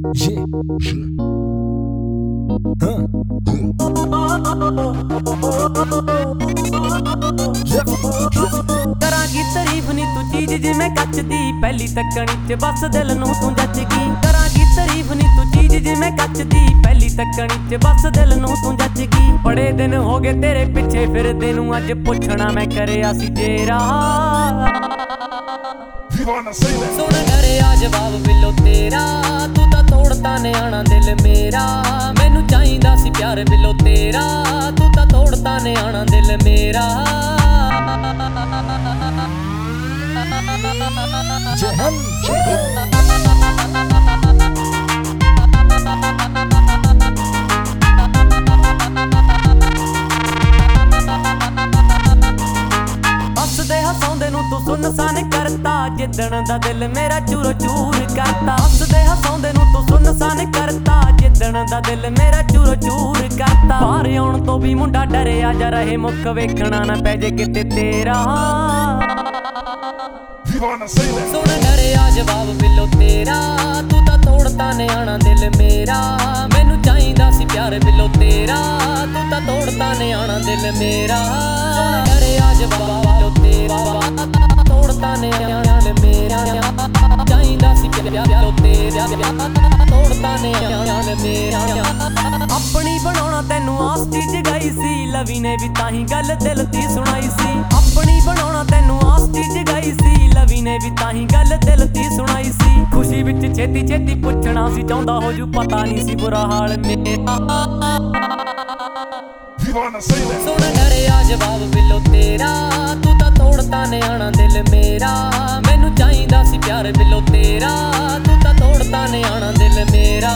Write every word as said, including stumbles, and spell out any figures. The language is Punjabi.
Yeah. Huh. ਕਰਾਂਗੀ ਤਾਰੀਫ ਨੀ ਤੂੰ ਚੀਜ਼ ਜਿਵੇਂ ਕੱਚ ਦੀ, ਪਹਿਲੀ ਤੱਕਣੀ ਚ ਬਸ ਦਿਲ ਨੂੰ ਤੂੰ ਜੱਜ ਗਈ। ਕਰਾਂਗੀ ਤਾਰੀਫ ਨੀ ਤੂੰ ਚੀਜ਼ ਜਿਵੇਂ ਕੱਚ ਦੀ, ਪਹਿਲੀ ਤੱਕਣੀ ਚ ਬਸ ਦਿਲ ਨੂੰ ਤੂੰ ਜੱਜ ਗਈ। ਬੜੇ ਦਿਨ ਹੋ ਗਏ ਤੇਰੇ ਪਿੱਛੇ ਫਿਰਦੇ ਨੂੰ, ਅੱਜ ਪੁੱਛਣਾ ਮੈਂ ਕਰਿਆ ਸੀ ਜੇਰਾ। ਸੁਣ ਕਰਿਆ ਜਵਾਬ ਬਿੱਲੋ ਤੇਰਾ, ਤੂੰ ਤਾਂ ਤੋੜਤਾ ਨਿਆਣਾ ਦਿਲ ਮੇਰਾ। ਮੈਨੂੰ ਚਾਹੀਦਾ ਸੀ ਪਿਆਰ ਬਿੱਲੋ ਤੇਰਾ, ਤੂੰ ਤਾਂ ਤੋੜਤਾ ਨਿਆਣਾ ਦਿਲ ਮੇਰਾ। Jeham, Jeham. ਹੱਸਦੇ ਹਸਾਉਂਦੇ ਨੂੰ ਤੂੰ ਸੁਨਸਾਨ ਕਰਤਾ, ਜਿੱਦਣ ਦਾ ਦਿਲ ਮੇਰਾ ਚੂਰੋ ਚੂਰ ਕਰਤਾ। ਹੱਸਦੇ ਹਸਾਉਂਦੇ ਨੂੰ ਤੂੰ ਸੁਨਸਾਨ ਕਰਤਾ, ਜਿੱਦਣ ਦਾ ਦਿਲ ਮੇਰਾ ਚੂਰੋ ਚੂਰ ਕਰਤਾ। ਬਾਹਰ ਆਉਣ ਤੋਂ ਵੀ ਮੁੰਡਾ ਡਰਿਆ ਜਾ ਰਹੇ, ਮੁੱਖ ਵੇਖਣਾ ਨਾ ਪੈ ਜੇ ਕਿਤੇ ਤੇਰਾ। ਸੁਣ ਡਰਿਆ ਜਵਾਬ ਬਿੱਲੋ ਤੇਰਾ, ਤੂੰ ਤਾਂ ਤੋੜਤਾ ਨਿਆਣਾ ਦਿਲ ਮੇਰਾ। ਮੈਨੂੰ ਚਾਹੀਦਾ ਸੀ ਪਿਆਰ ਬਿੱਲੋ ਤੇਰਾ, ਤੂੰ ਤਾਂ ਤੋੜਤਾ ਨਿਆਣਾ ਦਿਲ ਮੇਰਾ। ਸੁਣ ਡਰਿਆ ਜਵਾਬ ਬਿੱਲੋ ਤੇਰਾ, ਤੋੜਤਾ ਨਿਆਣਾ ਦਿਲ ਮੇਰਾ। ਚਾਹੀਦਾ ਸੀ ਪਿਆਰ ਬਿੱਲੋ ਤੇਰਾ, ਤੋੜਤਾ ਨਿਆਣਾ ਦਿਲ ਮੇਰਾ। ਆਪਣੀ ਬਣਾਉਣਾ ਤੈਨੂੰ ਆਸ ਦੀ ਜਗਾਈ ਸੀ, ਲਵੀ ਨੇ ਵੀ ਤਾਂ ਹੀ ਗੱਲ ਦਿਲ ਦੀ ਸੁਣਾਈ ਸੀ। ਆਪਣੀ ਬਣਾਉਣਾ ਤੈਨੂੰ ਆਸ ਦੀ ਜਗਾਈ ਸੀ, ਲਵੀ ਨੇ ਵੀ ਤਾਂ ਹੀ ਗੱਲ ਦਿਲ ਦੀ ਸੁਣਾਈ ਸੀ। ਖੁਸ਼ੀ ਵਿੱਚ ਛੇਤੀ ਛੇਤੀ ਪੁੱਛਣਾ ਸੀ ਚਾਹੁੰਦਾ ਹੋ ਜੂ, ਪਤਾ ਨਹੀਂ ਸੀ ਬੁਰਾ ਹਾਲ ਮੇਰਾ। ਸੁਣ ਡਰਿਆ ਜਵਾਬ ਬਿੱਲੋ ਤੇਰਾ, ਤੂੰ ਤਾਂ ਤੋੜਤਾ ਨਿਆਣਾ ਦਿਲ ਮੇਰਾ। ਮੈਨੂੰ ਚਾਹੀਦਾ ਸੀ ਪਿਆਰ ਬਿੱਲੋ ਤੇਰਾ, ਤੂੰ ਤਾਂ ਤੋੜਤਾ ਨਿਆਣਾ ਦਿਲ ਮੇਰਾ।